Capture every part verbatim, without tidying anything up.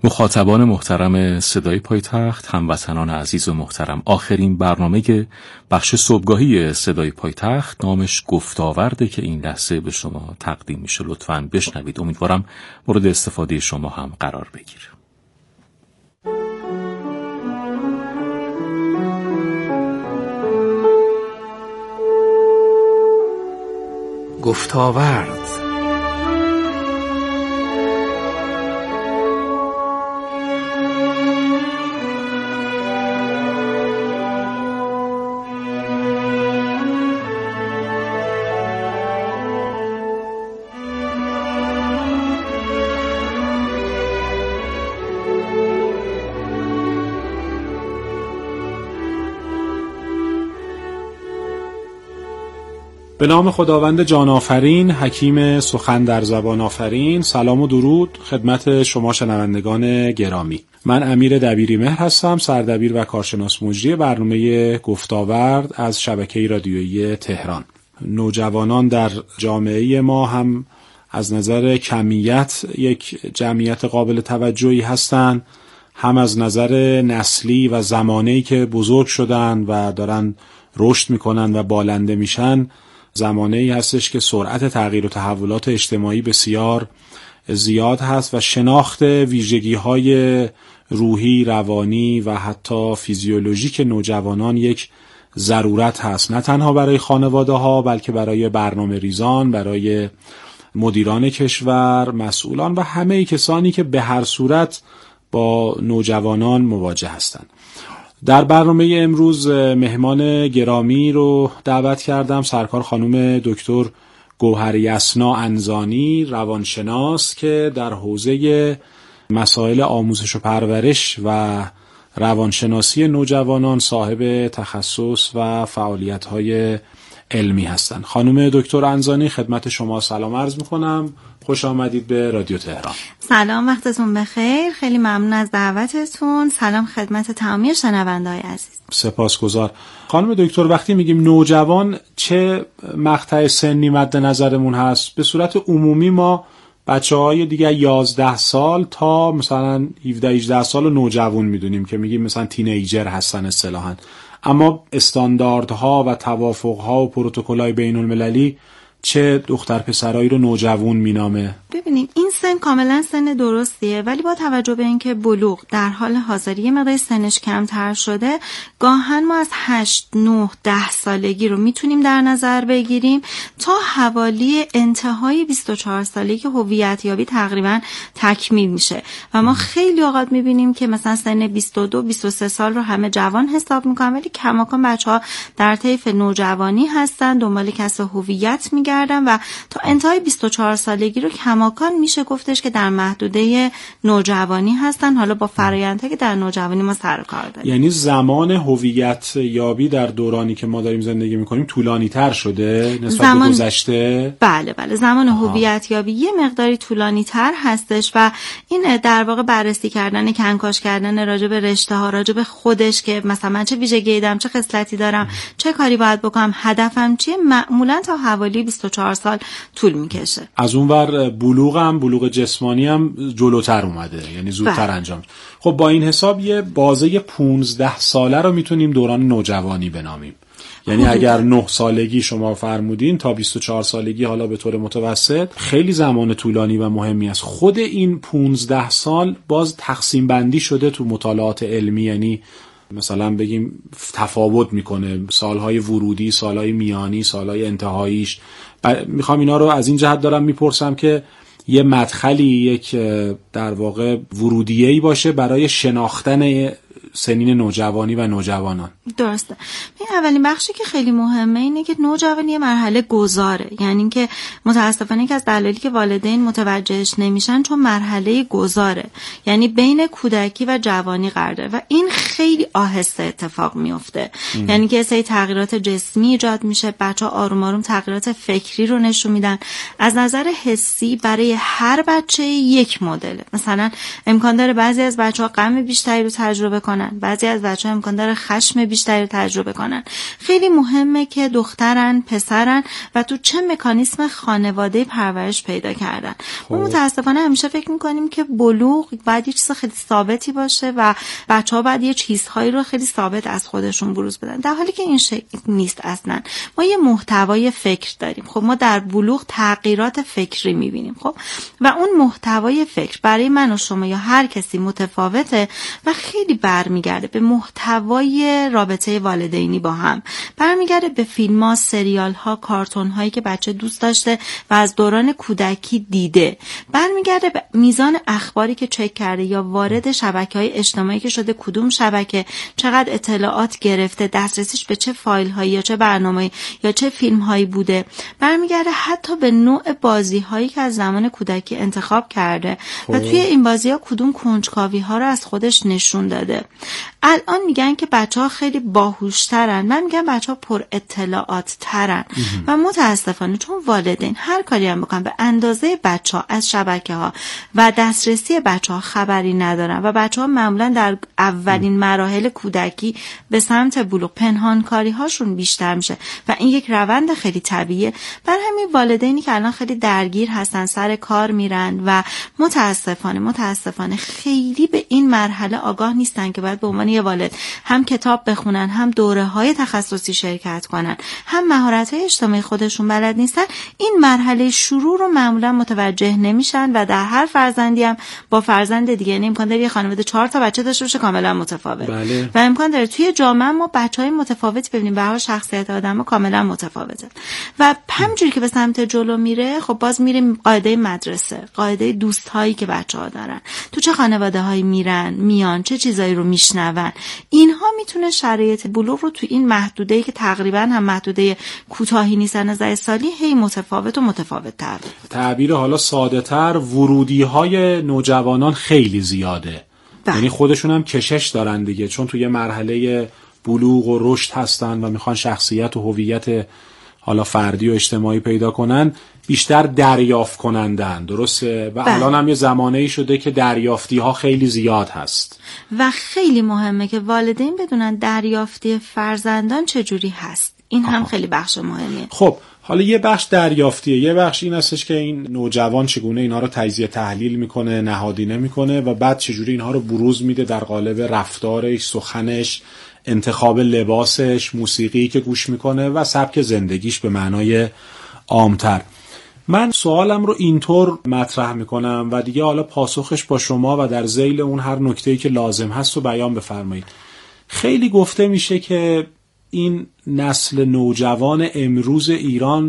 مخاطبان محترم صدای پایتخت، هموطنان عزیز و محترم، آخرین برنامه بخش صبحگاهی صدای پایتخت نامش گفتاورده که این لحظه به شما تقدیم میشه. لطفاً بشنوید، امیدوارم مورد استفاده شما هم قرار بگیره. گفتاورد. به نام خداوند جان آفرین، حکیم سخن در زبان آفرین. سلام و درود خدمت شما شنوندگان گرامی. من امیر دبیری مهر هستم، سردبیر و کارشناس مجری برنامه گفتاورد از شبکه رادیویی تهران. نوجوانان در جامعه ما هم از نظر کمیت یک جمعیت قابل توجهی هستند، هم از نظر نسلی و زمانه‌ای که بزرگ شدن و دارن رشد میکنن و بالنده میشن. زمانه‌ای هستش که سرعت تغییر و تحولات اجتماعی بسیار زیاد هست و شناخت ویژگی‌های روحی، روانی و حتی فیزیولوژیک نوجوانان یک ضرورت هست، نه تنها برای خانواده‌ها بلکه برای برنامه ریزان، برای مدیران کشور، مسئولان و همه کسانی که به هر صورت با نوجوانان مواجه هستند. در برنامه امروز مهمان گرامی رو دعوت کردم، سرکار خانم دکتر گوهر یسنا انزانی، روانشناس که در حوزه مسائل آموزش و پرورش و روانشناسی نوجوانان صاحب تخصص و فعالیت‌های علمی هستند. خانم دکتر انزانی، خدمت شما سلام عرض می‌کنم. خوش آمدید به رادیو تهران. سلام، وقتتون بخیر. خیلی ممنون از دعوتتون. سلام خدمت تمامی شنونده‌های عزیز. سپاسگزار. خانم دکتر، وقتی میگیم نوجوان چه مقطع سنی مد نظرمون هست؟ به صورت عمومی ما بچه‌های دیگه یازده سال تا مثلا هفده هجده سال رو نوجوان میدونیم که میگیم مثلا تینیجر هستن اصطلاحاً، اما استانداردها و توافقها و پروتکل‌های بین‌المللی چه دختر پسرایی رو نوجوان مینامه؟ ببینیم این سن کاملا سن درستیه، ولی با توجه به اینکه بلوغ در حال حاضر یه مقدار سنش کمتر شده، گاهن ما از هشت، نه، ده سالگی رو میتونیم در نظر بگیریم تا حوالی انتهای بیست و چهار سالگی که هویت یابی تقریبا تکمیل میشه و ما خیلی اوقات میبینیم که مثلا سن بیست و دو، بیست و سه سال رو همه جوان حساب میکنن، ولی کماکان بچه‌ها در طیف نوجوانی هستن، دنبال کسب هویت میگردن و تا انتهای بیست و چهار سالگی رو کماکان میشه گفتش که در محدوده نوجوانی هستن، حالا با فرآیندهایی که در نوجوانی ما سر کار داریم. یعنی زمان هویت یابی در دورانی که ما داریم زندگی میکنیم طولانی تر شده نسبت زمان... به گذشته؟ بله بله، زمان هویت یابی یه مقداری طولانی تر هستش و این در واقع بررسی کردن، کنکاش کردن راجع به رشته ها، راجع به خودش که مثلا من چه ویژگی دارم، چه خصلتی دارم، چه کاری باید بکنم، هدفم چیه، معمولا تا حوالی بیست و چهار سال طول میکشه. از اون ور بلوغ هم، بلوغ جسمانی هم جلوتر اومده، یعنی زودتر انجام. خب با این حساب یه بازه پونزده ساله رو میتونیم دوران نوجوانی بنامیم. یعنی اگر نه سالگی شما فرمودین تا بیست و چهار سالگی حالا به طور متوسط خیلی زمان طولانی و مهمی است. خود این پونزده سال باز تقسیم بندی شده تو مطالعات علمی، یعنی مثلا بگیم تفاوت میکنه، سالهای ورودی، سالهای میانی، سالهای انتهاییش. میخوام اینا رو از این جهت دارم میپرسم که یه مدخلی، یک در واقع ورودیه‌ای باشه برای شناختن سنین نوجوانی و نوجوانان. درسته. این اولین بخشی که خیلی مهمه اینه که نوجوانی یه مرحله گذاره، یعنی اینکه متاسفانه که از دلایلی که والدین متوجهش نمیشن چون مرحله گذاره، یعنی بین کودکی و جوانی قرار داره و این خیلی آهسته اتفاق میفته. ام. یعنی که سری تغییرات جسمی ایجاد میشه، بچه‌ها آروم آروم تغییرات فکری رو نشون میدن. از نظر حسی برای هر بچه یک مدله. مثلا امکان داره بعضی از بچه‌ها غم بیشتری رو تجربه کنن، کنن، بعضی از بچه‌ها امکان داره خشم بیشتری تجربه کنن. خیلی مهمه که دخترن، پسرن و تو چه مکانیسم خانواده پرورش پیدا کردن. ما متاسفانه همیشه فکر می‌کنیم که بلوغ باید یه چیز خیلی ثابتی باشه و بچه‌ها باید یه چیزهایی رو خیلی ثابت از خودشون بروز بدن، در حالی که این شکل نیست اصلا. ما یه محتوای فکر داریم. خب ما در بلوغ تغییرات فکری می‌بینیم. خب و اون محتوای فکر برای من و شما یا هر کسی متفاوته و خیلی برمیگرده به محتوای رابطه والدینی با هم، برمیگرده به فیلم‌ها، سریال‌ها، کارتون‌هایی که بچه دوست داشته و از دوران کودکی دیده، برمیگرده به میزان اخباری که چک کرده یا وارد شبکه‌های اجتماعی که شده، کدوم شبکه چقدر اطلاعات گرفته، دسترسیش به چه فایل‌هایی یا چه برنامه‌ای یا چه فیلم‌هایی بوده، برمیگرده حتی به نوع بازی‌هایی که از زمان کودکی انتخاب کرده و توی این بازی‌ها کدوم کنجکاوی‌ها رو از خودش نشون داده. الان میگن که بچه‌ها خیلی باهوش‌ترن، من میگم بچه‌ها پر اطلاعات ترن و متاسفانه چون والدین هر کاری هم بکنن به اندازه بچه‌ها از شبکه‌ها و دسترسی بچه‌ها خبری ندارن و بچه‌ها معمولاً در اولین مراحل کودکی به سمت بلوغ پنهانکاری‌هاشون بیشتر میشه و این یک روند خیلی طبیعیه. بر همین والدینی که الان خیلی درگیر هستن، سر کار میرن و متاسفانه متاسفانه خیلی به این مرحله آگاه نیستن که باید به عنوان یه والد هم کتاب بخونن، هم دوره‌های تخصصی شرکت کنن، هم مهارت‌های اجتماعی خودشون بلد نیستن. این مرحله شروع رو معمولا متوجه نمیشن و در هر فرزندی هم با فرزند دیگه، یعنی امکان داره یه خانواده چهار تا بچه داشته باشه کاملا متفاوت. بله. و امکان داره توی جامعه ما بچهای متفاوتی ببینیم، به هر حال شخصیت آدم‌ها کاملا متفاوته و همونجوری که به سمت جلو میره، خب باز میریم قاعده مدرسه، قاعده دوستایی که بچه‌ها دارن، تو چه خانواده‌هایی میرن میان، چه چیزایی رو میشنون، اینها میتونه شرایط بلوغ رو تو این محدوده‌ای که تقریبا هم محدوده کوتاهی نیست از نظر سالی هی متفاوت و متفاوت‌تر. تعبیر حالا ساده‌تر، ورودی‌های نوجوانان خیلی زیاده. بله. یعنی خودشون هم کشش دارن دیگه، چون توی مرحله بلوغ و رشد هستن و میخوان شخصیت و هویت حالا فردی و اجتماعی پیدا کنن، بیشتر دریافت کنندن. درسته؟ و بله. الان هم یه زمانه‌ای شده که دریافتی ها خیلی زیاد هست و خیلی مهمه که والدین بدونن دریافتی فرزندان چجوری هست. این هم آها. خیلی بخش مهمیه. خب حالا یه بخش دریافتیه، یه بخش این هستش که این نوجوان چگونه اینها رو تجزیه تحلیل میکنه، نهادینه میکنه و بعد چجوری اینها رو بروز میده در قالب رفتارش، سخنش، انتخاب لباسش، موسیقی که گوش میکنه و سبک زندگیش به معنای عامتر. من سوالم رو اینطور مطرح میکنم و دیگه حالا پاسخش با شما و در ذیل اون هر نکته‌ای که لازم هست رو بیان بفرمایید. خیلی گفته میشه که این نسل نوجوان امروز ایران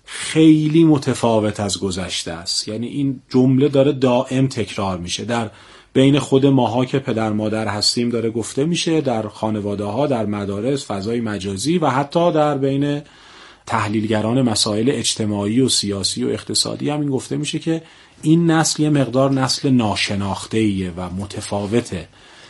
خیلی متفاوت از گذشته است. یعنی این جمله داره دائم تکرار میشه در بین خود ماها که پدر مادر هستیم، داره گفته میشه در خانواده ها، در مدارس، فضای مجازی و حتی در بین تحلیلگران مسائل اجتماعی و سیاسی و اقتصادی هم این گفته میشه که این نسل یه مقدار نسل ناشناخته‌ایه و متفاوته.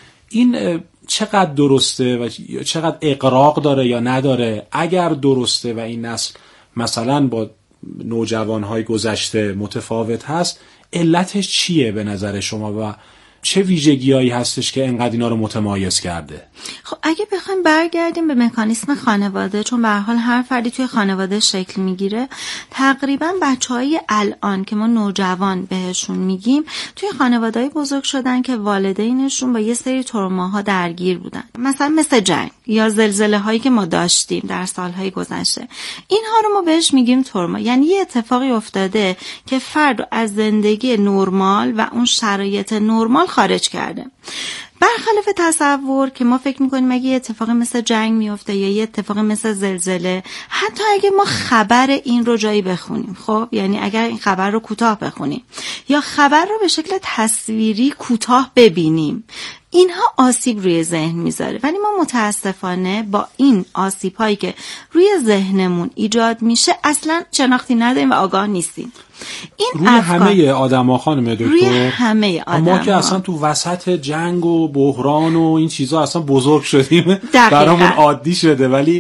این چقدر درسته و چقدر اغراق داره یا نداره؟ اگر درسته و این نسل مثلا با نوجوانهای گذشته متفاوت هست، علتش چیه به نظر شما و چه ویژگی‌هایی هستش که انقدر اینا رو متمایز کرده؟ خب اگه بخوایم برگردیم به مکانیسم خانواده، چون به هر حال هر فردی توی خانواده شکل میگیره، تقریبا بچه‌های الان که ما نوجوان بهشون میگیم توی خانواده‌ای بزرگ شدن که والدینشون با یه سری تروماها درگیر بودن، مثلا مثل جنگ یا زلزله هایی که ما داشتیم در سالهای گذشته. اینها رو ما بهش میگیم تروما. یعنی یه اتفاقی افتاده که فرد از زندگی نرمال و اون شرایط نرمال خارج کرده. برخلاف تصور که ما فکر میکنیم اگه یه اتفاق مثل جنگ میفته یا یه اتفاق مثل زلزله، حتی اگه ما خبر این رو جایی بخونیم، خب یعنی اگر این خبر رو کوتاه بخونیم یا خبر رو به شکل تصویری کوتاه ببینیم، اینها آسیب روی ذهن میذاره. ولی ما متاسفانه با این آسیب هایی که روی ذهنمون ایجاد میشه اصلا شناختی نداریم و آگاه نیستیم. این روی همه آدم‌ها خانم دکتر، روی همه آدم‌ها. ما که اصلا تو وسط جنگ و بحران و این چیزا اصلا بزرگ شدیم، برامون عادی شده، ولی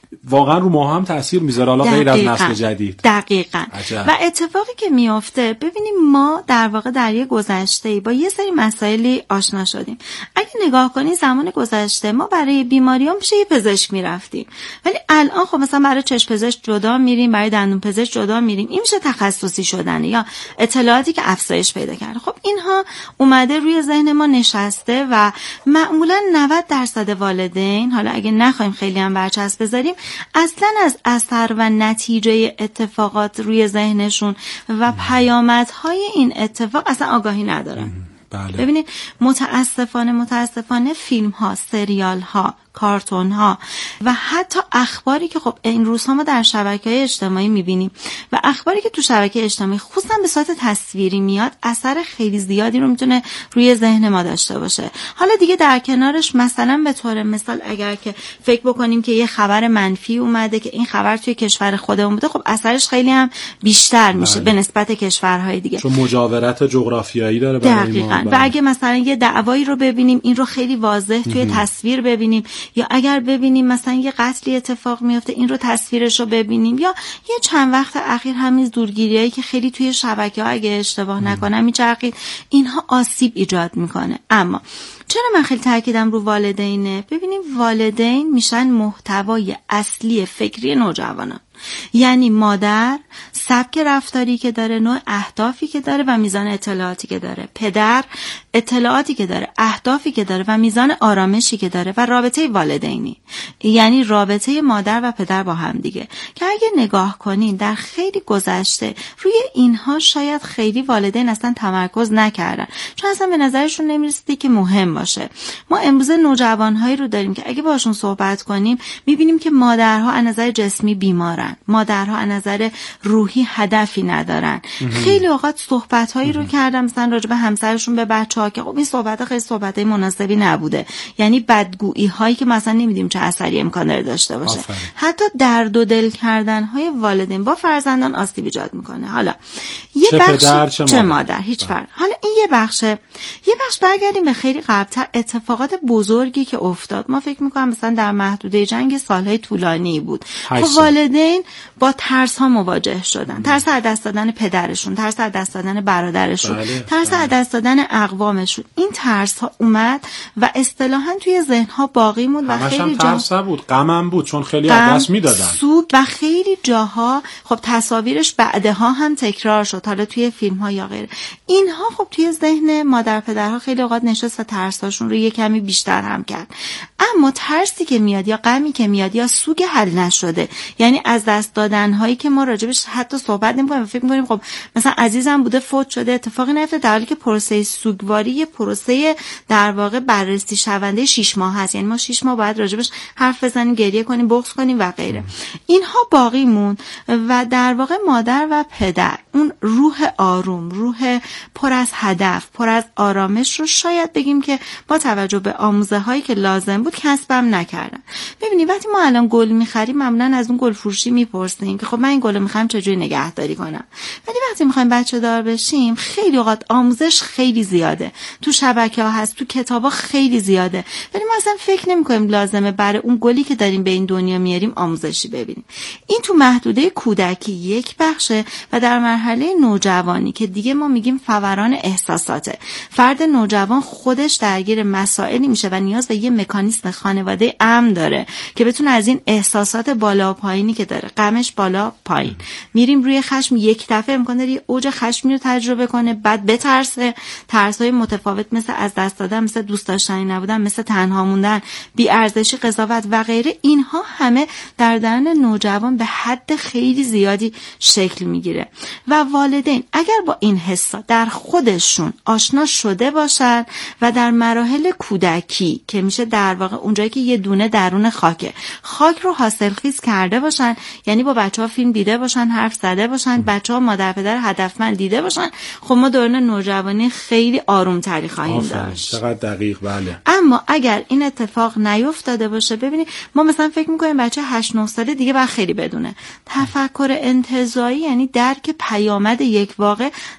واقعا رو ما هم تاثیر میذاره، حالا غیر از نسل جدید. دقیقاً. عجب. و اتفاقی که میفته، ببینیم ما در واقع در یه گذشته با یه سری مسائلی آشنا شدیم. اگه نگاه کنی زمان گذشته ما برای بیماریام پیش یه پزشک میرفتیم، ولی الان خب مثلا برای چشم پزشک جدا میریم، برای دندون پزشک جدا میریم. این میشه تخصصی شدن یا اطلاعاتی که افزایش پیدا کرده. خب اینها اومده روی ذهن ما نشسته و معمولا نود درصد والدین، حالا اگه نخوایم خیلی هم برچسب بذاریم، اصلا از اثر و نتیجه اتفاقات روی ذهنشون و پیامدهای این اتفاق اصلا آگاهی ندارن. بله. ببینید متاسفانه متاسفانه فیلم ها، سریال ها، کارتون ها و حتی اخباری که خب این روزها ما در شبکه‌های اجتماعی می‌بینیم و اخباری که تو شبکه اجتماعی خصوصا به صورت تصویری میاد، اثر خیلی زیادی رو میتونه روی ذهن ما داشته باشه. حالا دیگه در کنارش مثلا به طور مثال اگر که فکر بکنیم که یه خبر منفی اومده که این خبر توی کشور خودمون بوده، خب اثرش خیلی هم بیشتر میشه بله. به نسبت کشورهای دیگه، چون مجاورت جغرافیایی داره برای ما. و اگه مثلا یه دعوایی رو ببینیم این رو خیلی واضح توی تصویر ببینیم، یا اگر ببینیم مثلا یه قتلی اتفاق میفته این رو تصویرش رو ببینیم، یا یه چند وقت اخیر همین دورگیریایی که خیلی توی شبکه‌ها اگه اشتباه نکنم میچرخید، اینها آسیب ایجاد میکنه. اما چرا من خیلی تاکیدم رو والدینه؟ ببینیم والدین میشن محتوای اصلی فکری نوجوانان. یعنی مادر سبک رفتاری که داره، نوع اهدافی که داره و میزان اطلاعاتی که داره، پدر اطلاعاتی که داره، اهدافی که داره و میزان آرامشی که داره، و رابطه والدینی یعنی رابطه مادر و پدر با هم دیگه، که اگه نگاه کنین در خیلی گذشته روی اینها شاید خیلی والدین اصلا تمرکز نکردن، چون اصلا به نظرشون نمیرسیده که مهم باشه. ما امروز نوجوانهایی رو داریم که اگه باشون صحبت کنیم میبینیم که مادرها از نظر جسمی بیمارن، مادرها از نظر روحی هدفی ندارن. خیلی اوقات صحبت‌هایی رو کردم مثلا راجع به همسرشون به بچه‌ها که خب این صحبت‌ها خیلی صحبت‌های مناسبی نبوده، یعنی بدگویی‌هایی که مثلا نمی‌دونیم چه اثری امکان داره داشته باشه. آفرین. حتی درد و دل کردن‌های والدین با فرزندان آسیب ایجاد می‌کنه. حالا یه چه بخش پدر چه, چه مادر هیچ فرق. حالا این یه بخشه. یه بخش برگردیم به خیلی قبل‌تر، اتفاقات بزرگی که افتاد. ما فکر می‌کنم مثلا در محدوده جنگ سال‌های طولانی بود. خب والدین با ترس ها مواجه شدن، ترس از دست دادن پدرشون، ترس از دست دادن برادرشون، بله، ترس از دست دادن اقوامشون. این ترس ها اومد و اصطلاحاً توی ذهن ها باقی موند و خیلی جا ترس بود، غمم بود، چون خیلی از دست میدادن، سوگ و خیلی جاها خب تصاویرش بعدها هم تکرار شد، حالا توی فیلم ها یا غیره. اینها خب توی ذهن مادر پدرها خیلی اوقات نشست و ترس هاشون رو یه کمی بیشتر هم کرد. اما ترسی که میاد یا غمی که میاد یا سوگ حل نشده، یعنی از دست دادن هایی که ما راجبش حتی صحبت نمی‌کنیم و فکر می‌کنیم خب مثلا عزیزم بوده فوت شده اتفاقی نیفته، در حالی که پروسه سوگواری یه پروسه در واقع بررسی شونده شش ماه هست، یعنی ما شش ماه باید راجبش حرف بزنیم، گریه کنیم، بغض کنیم و غیره. اینها باقی مون و در واقع مادر و پدر اون روح آروم، روح پر از هدف، پر از آرامش رو شاید بگیم که با توجه به آموزه هایی که لازم بود کسبم نکردن. ببینید وقتی ما الان گل می‌خریم معمولاً از اون گل فروشی میپرسیم که خب من این گلو میخوام چجوری نگهداری کنم، ولی وقتی میخوایم بچه دار بشیم خیلی اوقات آموزش خیلی زیاده، تو شبکه ها هست، تو کتابا خیلی زیاده، ولی ما اصلا فکر نمی‌کنیم لازمه برای اون گلی که داریم به این دنیا میاریم آموزشی ببینیم. این تو محدوده کودکی یک بخشه و در مرحله نوجوانی که دیگه ما میگیم فوران احساساته، فرد نوجوان خودش درگیر مسائلی میشه و نیاز به یه مکانیزم خانواده امن داره که بتونه از این احساسات بالا و پایینی که داره، غمش بالا پایین، میریم روی خشم، یک دفعه امکان داره یه اوج خشمی رو تجربه کنه، بعد بترسه، ترس‌های متفاوت مثل از دست دادن، مثل دوست داشتنی نبودن، مثل تنها موندن، بی‌ارزشی، قضاوت و غیره. اینها همه در درون نوجوان به حد خیلی زیادی شکل میگیره و والدین اگر با این حسا در خودشون آشنا شده باشن و در مراحل کودکی که میشه در واقع اونجایی که یه دونه درون خاکه، خاک رو حاصلخیز کرده باشن، یعنی با بچه‌ها فیلم دیده باشن، حرف زده باشن، بچه‌ها مادر پدر هدفمند دیده باشن، خب ما دوران نوجوانی خیلی آرومتری خواهیم داشت. چقدر دقیق. بله. اما اگر این اتفاق نیفتاده باشه، ببینید ما مثلا فکر می‌کنیم بچه هشت نه ساله دیگه باید خیلی بدونه. تفکر انتزاعی یعنی درک پیامد یک واقع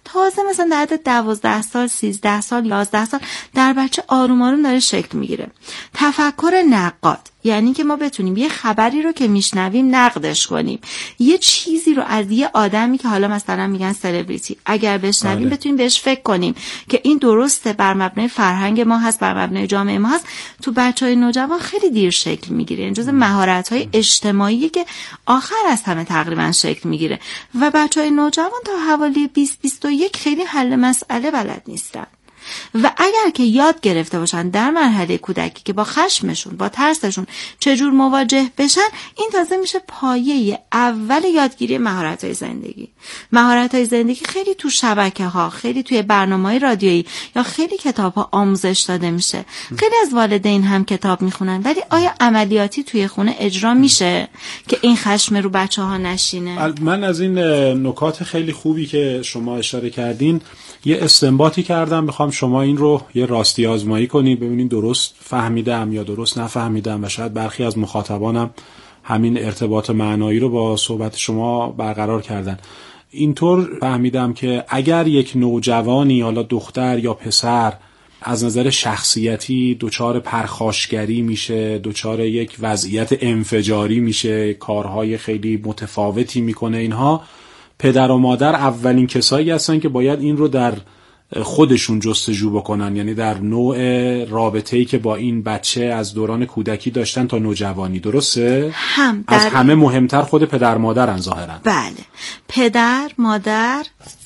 تازه مثلا در حد دوازده سال، سیزده سال، یازده سال در بچه آروم آروم داره شکل میگیره. تفکر نقاد، یعنی که ما بتونیم یه خبری رو که میشنویم نقدش کنیم، یه چیزی رو از یه آدمی که حالا مثلا میگن سلبریتی اگر بشنویم آره. بتونیم بهش فکر کنیم که این درسته، بر مبنای فرهنگ ما هست، بر مبنای جامعه ما هست. تو بچهای نوجوان خیلی دیر شکل میگیره. این جزء مهارت‌های اجتماعی که آخر از همه تقریبا شکل میگیره و بچهای نوجوان تا حوالی بیست بیست و یک خیلی حل مسئله بلد نیستن. و اگر که یاد گرفته باشن در مرحله کودکی که با خشمشون، با ترسشون چجور مواجه بشن، این تازه میشه پایه اول یادگیری مهارت‌های زندگی. مهارت‌های زندگی خیلی تو شبکه‌ها، خیلی توی برنامه‌های رادیویی یا خیلی کتاب‌ها آموزش داده میشه. خیلی از والدین هم کتاب میخونن، ولی آیا عملیاتی توی خونه اجرا میشه که این خشم رو بچه‌ها نشینه؟ من از این نکات خیلی خوبی که شما اشاره کردین یه استنباطی کردم، میخوام شما این رو یه راستی آزمایی کنید، ببینید درست فهمیدم یا درست نفهمیدم و شاید برخی از مخاطبانم همین ارتباط معنایی رو با صحبت شما برقرار کردن. اینطور فهمیدم که اگر یک نوجوانی، حالا دختر یا پسر، از نظر شخصیتی دچار پرخاشگری میشه، دچار یک وضعیت انفجاری میشه، کارهای خیلی متفاوتی میکنه، اینها پدر و مادر اولین کسایی هستن که باید این رو در خودشون جستجو بکنن، یعنی در نوع رابطه‌ای که با این بچه از دوران کودکی داشتن تا نوجوانی. درسته؟ هم از همه مهمتر خود پدر مادرن ظاهرا. بله، پدر مادر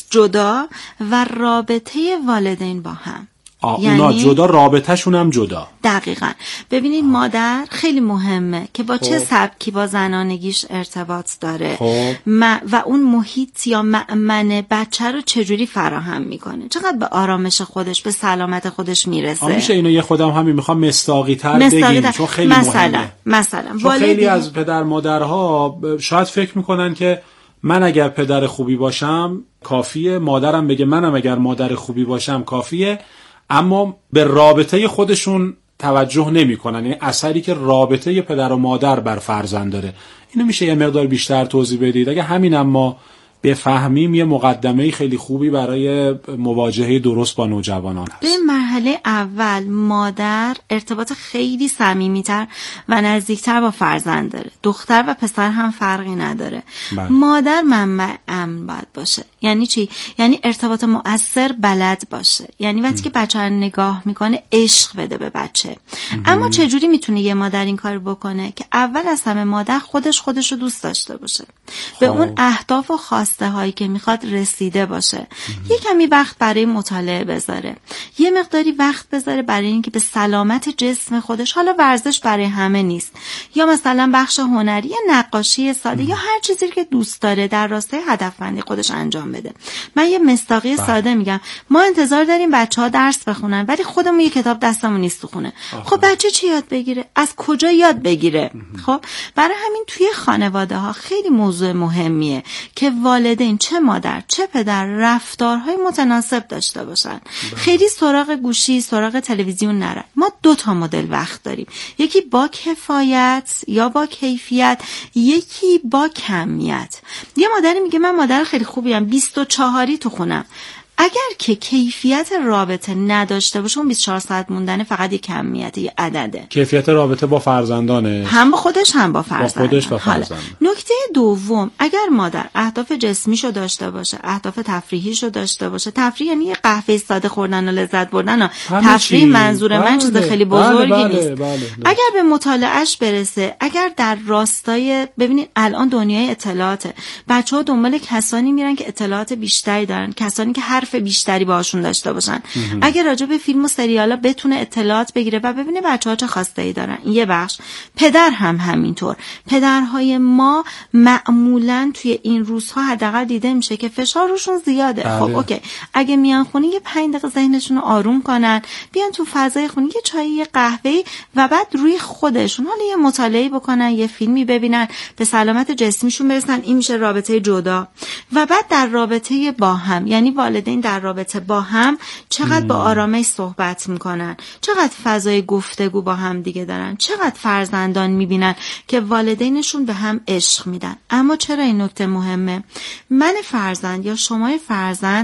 جدا و رابطه والدین با هم. یعنی اونا جدا، رابطه‌شون هم جدا. دقیقاً. ببینید آه. مادر خیلی مهمه که با خب. چه سبکی با زنانگیش ارتباط داره خب. و اون محیط یا مأمن بچه رو چجوری فراهم میکنه، چقدر به آرامش خودش، به سلامت خودش میرسه. میشه اینو یه خودم همین میخوام مستاقی تر بگیم چون خیلی مثلا مهمه. مثلا چون خیلی از پدر مادرها شاید فکر میکنن که من اگر پدر خوبی باشم کافیه، مادرم بگه منم اگر مادر خوبی باشم کافیه، اما به رابطه خودشون توجه نمی کنن، یعنی اثری که رابطه پدر و مادر بر فرزند داره. اینو میشه یه مقدار بیشتر توضیح بدید؟ اگه همین اما بفهمیم یه مقدمه خیلی خوبی برای مواجهه درست با نوجوانان هست. به مرحله اول مادر ارتباط خیلی صمیمیتر و نزدیکتر با فرزند داره. دختر و پسر هم فرقی نداره. بله. مادر منبع امن باید باشه. یعنی چی؟ یعنی ارتباط مؤثر بلد باشه. یعنی وقتی که بچه رو نگاه میکنه عشق بده به بچه. ام. اما چجوری میتونه یه مادر این کار بکنه؟ که اول از همه مادر خودش خودش رو دوست داشته باشه. خب. به اون اهداف و خواسته هایی که میخواد رسیده باشه. یه کمی وقت برای مطالعه بذاره، یه مقداری وقت بذاره برای اینکه به سلامت جسم خودش، حالا ورزش برای همه نیست، یا مثلا بخش هنری، نقاشی ساده یا هر چیزی که دوست داره در راستای هدفمندی خودش انجام بده. من یه مصداقی ساده میگم، ما انتظار داریم بچه‌ها درس بخونن ولی خودمون یه کتاب دستمون نیست تو خونه. خب بچه چی یاد بگیره؟ از کجا یاد بگیره؟ خب برای همین توی خانواده ها خیلی موضوع مهمیه که والدین چه مادر چه پدر رفتارهای متناسب داشته باشن. خیلی سراغ گوشی، سراغ تلویزیون نرن. ما دو تا مدل وقت داریم، یکی با کفایت یا با کیفیت، یکی با کمیت. یه مادری میگه من مادر خیلی خوبیم، بیست و چهاری تو خونم. اگر که کیفیت رابطه نداشته باشه، اون بیست و چهار ساعت موندن فقط یک کمیت، یک عدده. کیفیت رابطه با فرزندانه، هم با خودش هم با فرزند. با خودش و فرزند. نکته دوم، اگر مادر اهداف جسمیشو داشته باشه، اهداف تفریحیشو داشته باشه، تفریح یعنی یه قهوه ساده خوردن و لذت بردن، تفریح منظور من چیز خیلی بزرگی بله، بله، نیست. بله، بله. اگر به مطالعهش برسه، اگر در راستای، ببینید الان دنیای اطلاعاته، بچه‌ها دنبال کسانی میرن که اطلاعات بیشتری دارن، کسانی که هر بیشتری باهاشون داشته باشن. اگه راجع به فیلم و سریالا بتونه اطلاعات بگیره و ببینه بچه‌ها چه خواسته‌ای دارن. این یه بخش. پدر هم همینطور. پدرهای ما معمولاً توی این روزها حداقل دیده میشه که فشار روشون زیاده. بله. خب اوکی، اگه میان خونه یه پنج دقیقه ذهنشون رو آروم کنن، بیان تو فضای خونه یه چای، یه قهوه‌ای و بعد روی خودشون حالا یه مطالعه بکنن، یه فیلمی ببینن، به سلامت جسمیشون برسن. این میشه رابطه جدا. و بعد در رابطه با هم، یعنی والدین در رابطه با هم چقدر با آرامش صحبت میکنن، چقدر فضای گفتگو با هم دیگه دارن، چقدر فرزندان میبینن که والدینشون به هم عشق میدن. اما چرا این نکته مهمه؟ من فرزند یا شما فرزند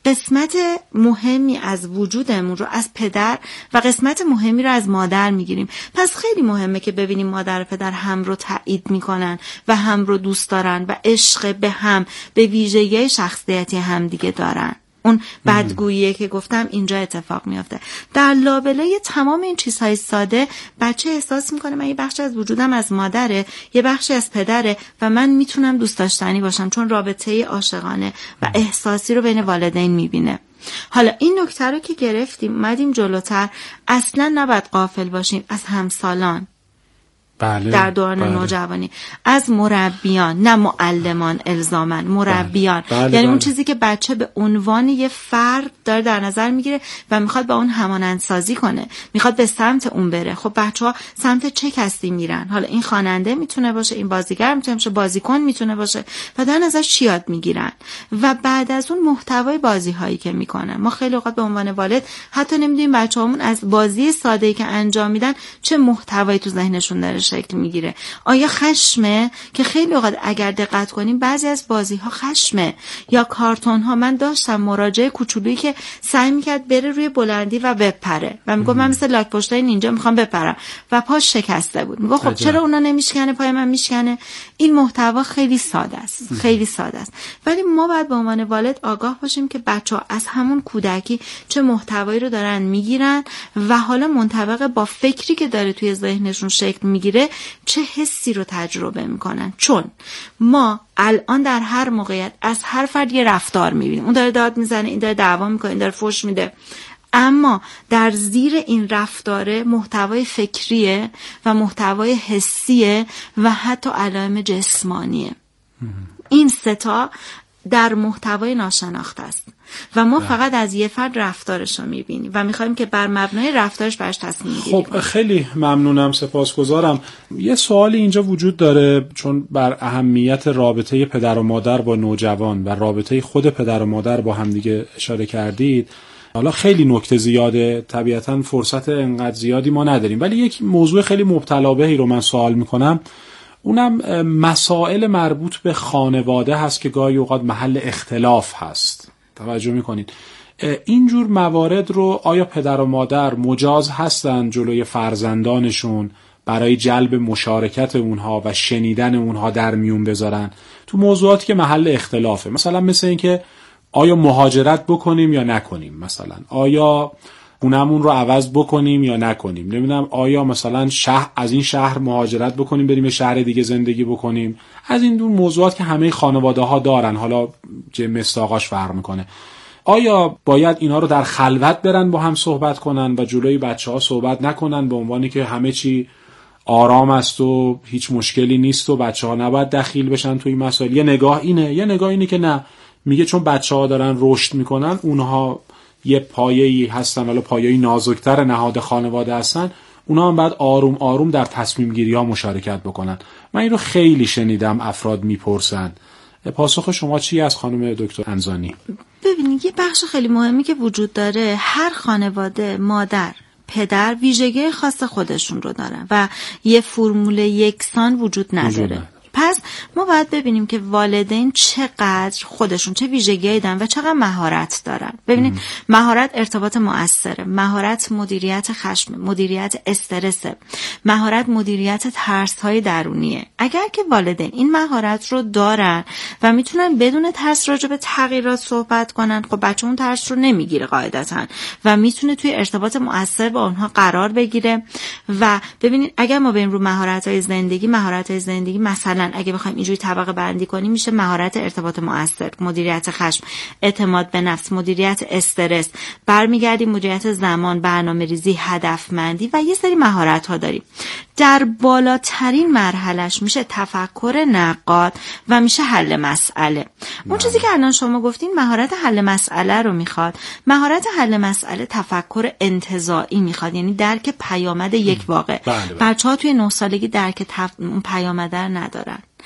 قسمت مهمی از وجودمون رو از پدر و قسمت مهمی رو از مادر میگیریم. پس خیلی مهمه که ببینیم مادر و پدر هم رو تایید میکنن و هم رو دوست دارن و عشق به هم به ویژگی شخصیتی هم دیگه دارن. اون بدگوییه که گفتم اینجا اتفاق میافته. در لابلای تمام این چیزهای ساده بچه احساس میکنه من یه بخشی از وجودم از مادره، یه بخشی از پدره و من میتونم دوست داشتنی باشم، چون رابطه عاشقانه و احساسی رو بین والدین میبینه. حالا این نکته رو که گرفتیم اومدیم جلوتر، اصلا نباید غافل باشیم از همسالان. بله، در دوران بله. نوجوانی، از مربیان، نه معلمان الزاماً، مربیان. بله. بله، یعنی بله. اون چیزی که بچه به عنوان یه فرد داره در نظر میگیره و میخواد با اون همانندسازی کنه، میخواد به سمت اون بره. خب بچه‌ها سمت چه کسی میرن؟ حالا این خواننده میتونه باشه، این بازیگر میتونه باشه، بازیکن میتونه باشه و در نظرش چی یاد میگیرن و بعد از اون محتوای بازی‌هایی که میکنن. ما خیلی اوقات به عنوان والد حتی نمیدونیم بچه‌هامون از بازی ساده‌ای که انجام میدن چه محتوایی تو ذهنشون داره شکل میگیره. آیا خشمه؟ که خیلی اوقات اگر دقت کنیم بعضی از بازی ها خشمه، یا کارتون ها. من داشتم مراجعه کوچولویی که سعی میکرد بره روی بلندی و بپره و میگه من مثل لاک پشتای نینجا میخوام بپرم و پاش شکسته بود. میگه خب چرا اونا نمیشکنه پای من میشکنه؟ این محتوا خیلی ساده است، خیلی ساده است، ولی ما باید به عنوان والد آگاه باشیم که بچه‌ها از همون کودکی چه محتوایی رو دارن میگیرن و حالا منطبق با فکری که داره توی ذهنشون شکل میگیره چه حسی رو تجربه میکنن. چون ما الان در هر موقعیت از هر فرد یه رفتار میبینیم، اون داره داد میزنه، این داره دعوا میکنه، این داره فحش میده، اما در زیر این رفتاره محتوای فکریه و محتوای حسیه و حتی علائم جسمانیه. این سه تا در محتوای ناشناخته است و ما ده. فقط از یه فرد رفتارش رو میبینیم و میخوایم که بر مبنای رفتارش برش تصمیم بگیریم. خب خیلی ممنونم، سپاسگزارم. یه سوالی اینجا وجود داره، چون بر اهمیت رابطه پدر و مادر با نوجوان و رابطه خود پدر و مادر با هم دیگه اشاره کردید. حالا خیلی نکته زیاده، طبیعتاً فرصت انقدر زیادی ما نداریم، ولی یک موضوع خیلی مبتلا بهی رو من سوال میکنم، اونم مسائل مربوط به خانواده هست که گاهی اوقات محل اختلاف هست. توجه میکنید اینجور موارد رو آیا پدر و مادر مجاز هستن جلوی فرزندانشون برای جلب مشارکت اونها و شنیدن اونها در میون بذارن تو موضوعاتی که محل اختلافه؟ مثلا مثل این که آیا مهاجرت بکنیم یا نکنیم، مثلا آیا خونمون رو عوض بکنیم یا نکنیم، نمیدونم آیا مثلا شهر از این شهر مهاجرت بکنیم بریم یه شهر دیگه زندگی بکنیم. از این دور موضوعات که همه خانواده ها دارن، حالا چه مستاقاش فرق میکنه. آیا باید اینا رو در خلوت برن با هم صحبت کنن و جلوی بچه ها صحبت نکنن به عنوانی که همه چی آرام است و هیچ مشکلی نیست و بچه ها نباید دخیل بشن توی این مسائل؟ یه نگاه اینه، یه نگاه اینه که نه، میگه چون بچه ها دارن رشد میکنن، اونها یه پایه‌ای هستن، حالا پایه‌ای نازکتر نهاد خانواده هستن، اونا هم باید آروم آروم در تصمیم گیری ها مشارکت بکنن. من این رو خیلی شنیدم افراد میپرسن. پاسخ شما چی از خانم دکتر انزانی؟ ببینید یه بخش خیلی مهمی که وجود داره، هر خانواده مادر پدر ویژگی خاص خودشون رو دارن و یه فرمول یکسان وجود نداره. پس ما باید ببینیم که والدین چقدر خودشون چه ویژگی‌هایی دارن و چقدر مهارت دارن. ببینید مهارت ارتباط مؤثره، مهارت مدیریت خشم، مدیریت استرس، مهارت مدیریت ترس‌های درونیه. اگر که والدین این مهارت رو دارن و میتونن بدون ترس راجع به تغییرات صحبت کنن، خب بچه اون ترس رو نمیگیره قاعدتاً و میتونه توی ارتباط مؤثر با اونها قرار بگیره. و ببینید اگر ما بریم رو مهارت‌های زندگی، مهارت‌های زندگی مثلا اگه بخوایم اینجوری طبقه بندی کنیم میشه مهارت ارتباط مؤثر، مدیریت خشم، اعتماد به نفس، مدیریت استرس، برمیگردیم مدیریت زمان، برنامه‌ریزی، هدفمندی و یه سری مهارت ها داریم. در بالاترین مرحلهش میشه تفکر نقاد و میشه حل مسئله. اون چیزی که الان شما گفتین مهارت حل مسئله رو میخواد. مهارت حل مسئله تفکر انتزاعی میخواد، یعنی درک پیامد یک واقع. بچه‌ها توی نه سالگی درک تف... اون پیامد رو ندارن.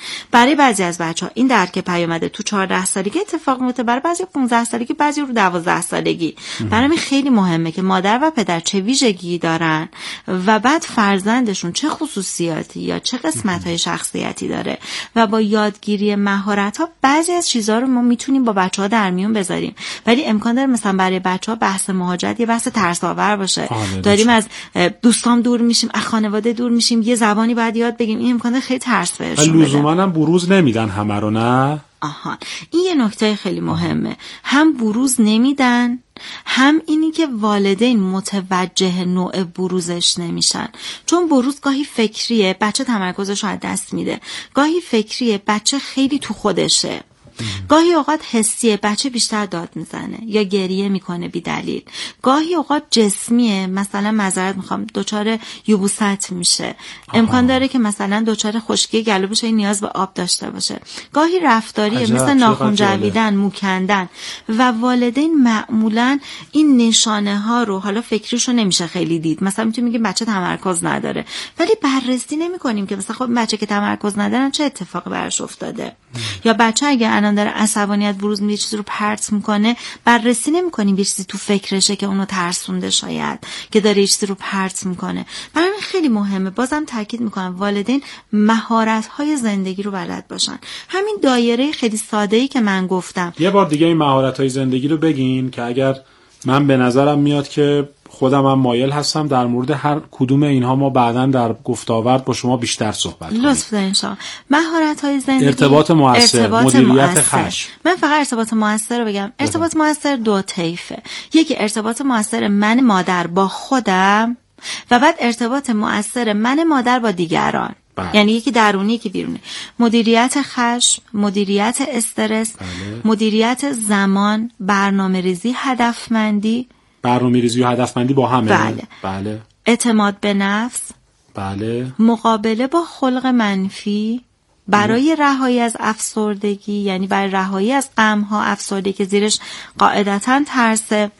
برای بعضی از بچه‌ها این درک پیامده تو چهارده سالگی اتفاق میفته، برای بعضی پانزده سالگی، بعضی رو دوازده سالگی. برای خیلی مهمه که مادر و پدر چه ویژگی دارن و بعد فرزندشون چه خصوصیاتی یا چه قسمت‌های شخصیتی داره و با یادگیری مهارت‌ها بعضی از چیزها رو ما میتونیم با بچه‌ها در میون بذاریم. ولی امکان داره مثلا برای بچه‌ها بحث مهاجرت یه بحث ترس‌آور باشه. داریم از دوستام دور میشیم، از خانواده دور میشیم، یه زبانی باید یاد بگیم. این امکان داره خیلی ترس بهشون بده. لزوما هم بروز نمیدن همه رو، نه؟ آها، این یه نکته خیلی مهمه. هم بروز نمیدن، هم اینی که والدین متوجه نوع بروزش نمیشن. چون بروز گاهی فکریه، بچه تمرکزش رو از دست میده. گاهی فکریه، بچه خیلی تو خودشه. گاهی اوقات حسیه، بچه بیشتر داد میزنه یا گریه میکنه بی دلیل. گاهی اوقات جسمیه، مثلا معذرت میخوام دچار یبوست میشه. امکان داره که مثلا دچار خشکی گلو بشه، نیاز به آب داشته باشه. گاهی رفتاریه، مثل ناخن جویدن، مو کندن. و والدین معمولا این نشانه ها رو، حالا فکریشو نمیشه خیلی دید، مثلا میتونیم میگیم بچه تمرکز نداره، ولی بررسی نمیکنیم که مثلا خب بچه که تمرکز ندارن چه اتفاقی براش افتاده. یا بچه اگه الان داره عصبانیت بروز میده، چیزی رو پرت میکنه، بررسی نمیکنیم یه چیزی تو فکرشه که اونو ترسونده، شاید که داره یه چیزی رو پرت میکنه. برای من خیلی مهمه، بازم تاکید میکنم، والدین مهارت‌های زندگی رو بلد باشن. همین دایره خیلی ساده‌ای که من گفتم. یه بار دیگه این مهارت‌های زندگی رو بگین که اگر من به نظرم میاد که خودم هم مایل هستم در مورد هر کدوم اینها ما بعداً در گفت‌وآورد با شما بیشتر صحبت کنیم. لطف دارین شما. مهارت‌های زندگی، ارتباط مؤثر، ارتباط مدیریت مؤثر. خشم. من فقط ارتباط مؤثر رو بگم. ارتباط مؤثر دو طیفه. یکی ارتباط مؤثر من مادر با خودم و بعد ارتباط مؤثر من مادر با دیگران. بله. یعنی یکی درونی یکی بیرونی. مدیریت خشم، مدیریت استرس، بله. مدیریت زمان، برنامه‌ریزی، هدفمندی. برنامه‌ریزی و هدفمندی با همه. بله. بله. اعتماد به نفس. بله. مقابله با خلق منفی برای رهایی از افسردگی، یعنی برای رهایی از غم‌ها، افسردگی که زیرش قاعدتاً ترسه.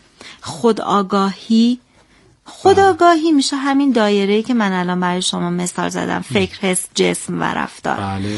خودآگاهی. خودآگاهی میشه همین دایره‌ای که من الان برای شما مثال زدم، فکر، حس، جسم و رفتار. بله.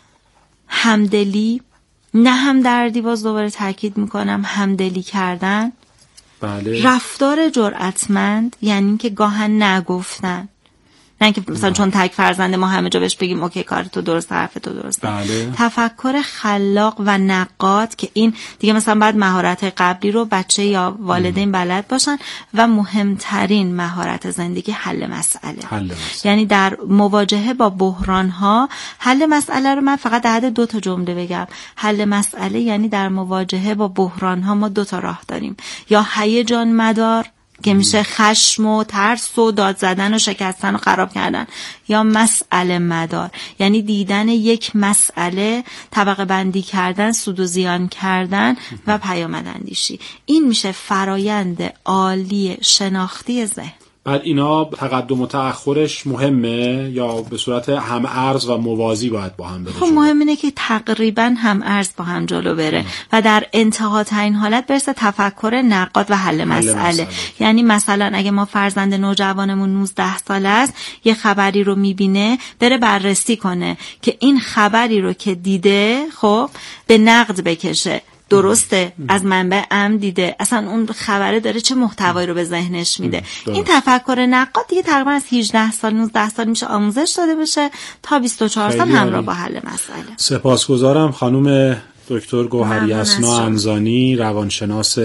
همدلی، نه همدردی، باز دوباره تاکید میکنم، همدلی کردن. بله. رفتار جرأتمند، یعنی که گاهن نگفتن، نه که مثلا چون تک فرزند ما همه جا بهش بگیم اوکی کار تو درست، حرف تو درست. بله. تفکر خلاق و نقاد که این دیگه مثلا بعد مهارت قبلی رو بچه یا والدین بلد باشن. و مهمترین مهارت زندگی حل مسئله. حل مسئله. یعنی در مواجهه با بحران ها حل مسئله رو من فقط در حد دو تا جمله بگم. حل مسئله یعنی در مواجهه با بحران ها ما دو تا راه داریم، یا هیجان مدار که میشه خشم و ترس و داد زدن و شکستن و خراب کردن، یا مسئله مدار یعنی دیدن یک مسئله، طبقه بندی کردن، سود و زیان کردن و پیامداندیشی. این میشه فرایند عالی شناختی ذهن. بعد اینا تقدم و تأخرش مهمه یا به صورت هم ارز و موازی باید با هم بره؟ خب مهم اینه که تقریبا هم ارز با هم جلو بره و در انتها ترین حالت برسه تفکر نقاد و حل, حل مسئله. مسئله. یعنی مثلا اگه ما فرزند نوجوانمون نوزده ساله است، یه خبری رو میبینه، بره بررسی کنه که این خبری رو که دیده خب به نقد بکشه. درسته، از منبع امن دیده، اصلا اون خبره داره چه محتوایی رو به ذهنش میده. این تفکر نقاد دیگه تقریبا از هجده سال نوزده سال میشه آموزش داده بشه تا بیست و چهار سال همراه با حل مسئله. سپاسگزارم خانم دکتر گوهری اسنا انزانی، روانشناس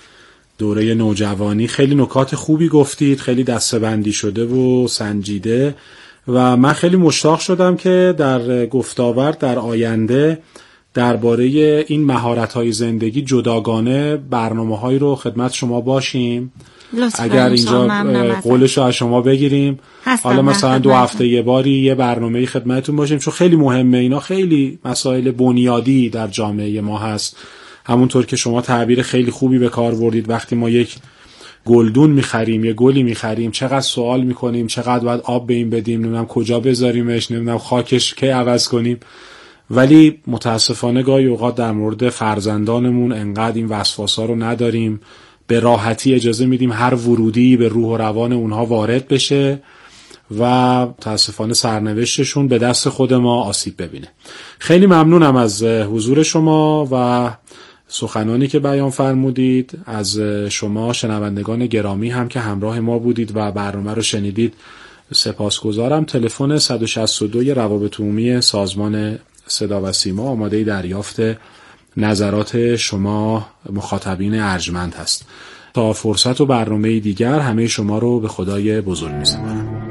دوره نوجوانی. خیلی نکات خوبی گفتید، خیلی دسته‌بندی شده و سنجیده و من خیلی مشتاق شدم که در گفت‌وآورد در آینده درباره این مهارت‌های زندگی جداگانه برنامه‌هایی رو خدمت شما باشیم. اگر اینجا قولش رو از شما بگیریم، حالا مثلا دو هفته یه باری یه برنامه‌ای خدمتتون باشیم، چون خیلی مهمه. اینا خیلی مسائل بنیادی در جامعه ما هست. همونطور که شما تعبیر خیلی خوبی به کار بردید، وقتی ما یک گلدون می‌خریم، یه گلی می‌خریم، چقدر سوال می‌کنیم، چقدر باید آب به این بدیم، نمیدونم کجا بذاریمش، نمیدونم خاکش کی عوض کنیم. ولی متاسفانه گاهی اوقات در مورد فرزندانمون انقدر این وسواسا رو نداریم، به راحتی اجازه میدیم هر ورودی به روح و روان اونها وارد بشه و متاسفانه سرنوشتشون به دست خود ما آسیب ببینه. خیلی ممنونم از حضور شما و سخنانی که بیان فرمودید. از شما شنوندگان گرامی هم که همراه ما بودید و برنامه رو شنیدید سپاسگزارم. تلفن صد و شصت و دو روابط عمومی سازمان صدا و سیما آماده دریافت نظرات شما مخاطبین ارجمند هست. تا فرصت و برنامه دیگر همه شما رو به خدای بزرگ می‌سپارم.